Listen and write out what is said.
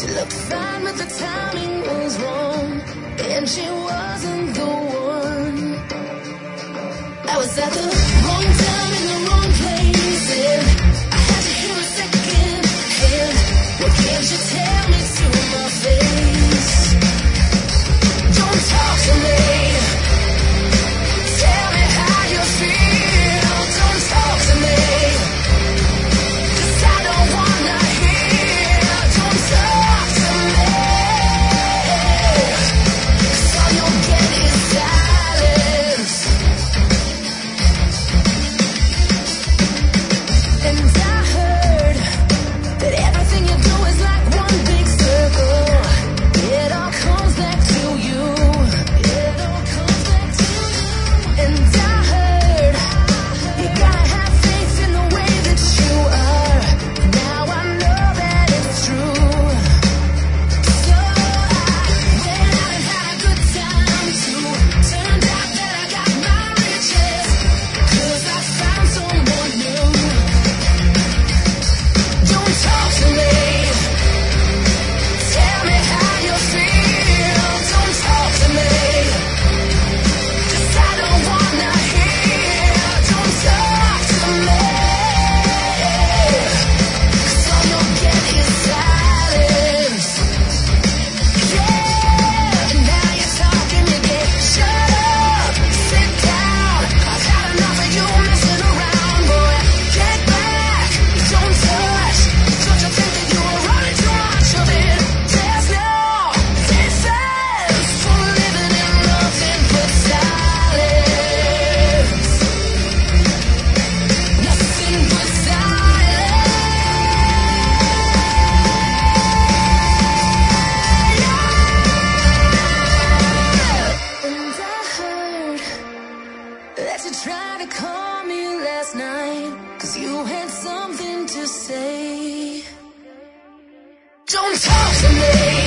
Looked fine, but the timing was wrong, and she wasn't the one. I was at the wrong time in the wrong place, and I had to hear a second hand. What can't you tell me to my face? Don't talk to me. Tell me how you feel. Don't talk to me. You tried to call me last night, 'cause you had something to say. Don't talk to me.